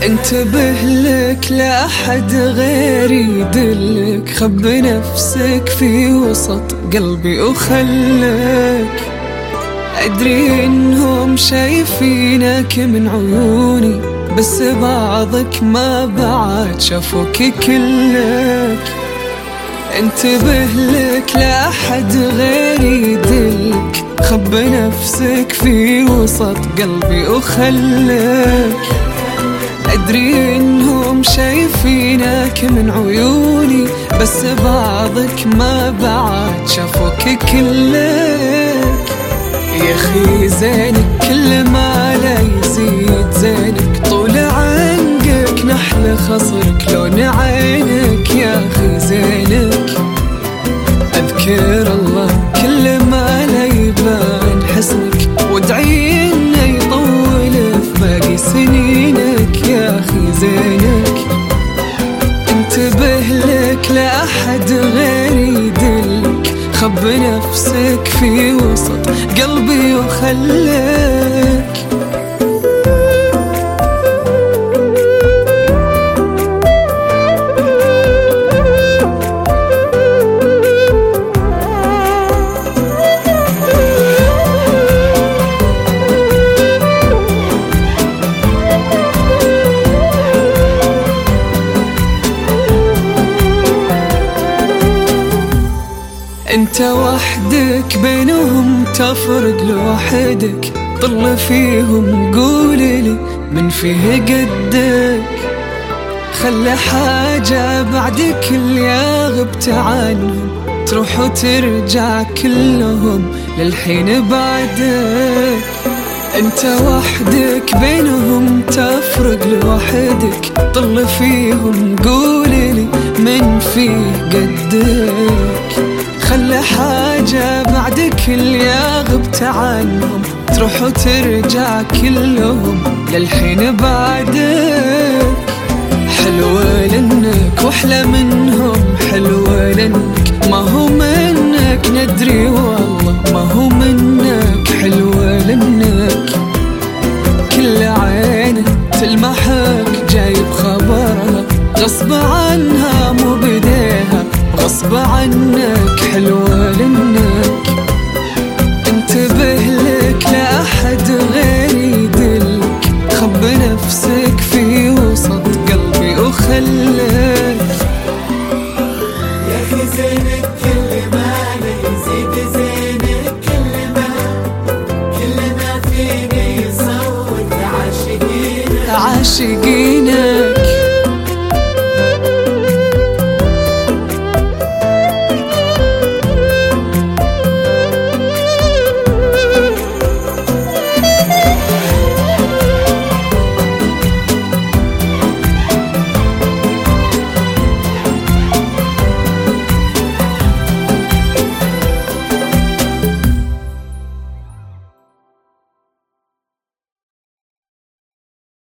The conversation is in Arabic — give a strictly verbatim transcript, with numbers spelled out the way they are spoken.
انتبه لك لا أحد غيري يدلك، خب نفسك في وسط قلبي وخلك. أدري إنهم شايفينك من عيوني، بس بعضك ما بعد شافوك كلك. انتبه لك لا أحد غيري يدلك، خب نفسك في وسط قلبي وخلك. أدري إنهم شايفينك من عيوني، بس بعضك ما بعد شافوك كلك. يا خي زينك كل ما لا يزيد زينك، طول عنقك نحل خصرك لون عينك. يا خي زينك أذكر الله كل ما لا يبان حسنك، وادعي إنه يطول في باقي سنينك. يا خي زينك انتبه لك لا أحد غيري يدلك، خب نفسك في وسط قلبي وخلك. انت وحدك بينهم تفرق لوحدك، طل فيهم قولي من فيه قدك. خلي حاجة بعدك اللي غبت عنهم، تروح وترجع كلهم للحين بعدك. انت وحدك بينهم تفرق لوحدك، طل فيهم قولي من فيه قدك. خلي حاجة بعدك اللي غبت عنهم، تروح وترجع كلهم للحين بعدك. حلوة لنك واحلى منهم، حلوة لنك ما هو منك ندري والله ما هو منك. حلوة لنك كل عين تلمحك جايب خبرها، غصب عنها مو بديها غصب عنك. حلوة لنك انتبه لك لا أحد غيري يدلك، خب نفسك في وسط قلبي وخلك. يا أخي زينك كل ما يزيد زينك، كل ما كل ما فيني يصوت عاشقينك عاشقينك.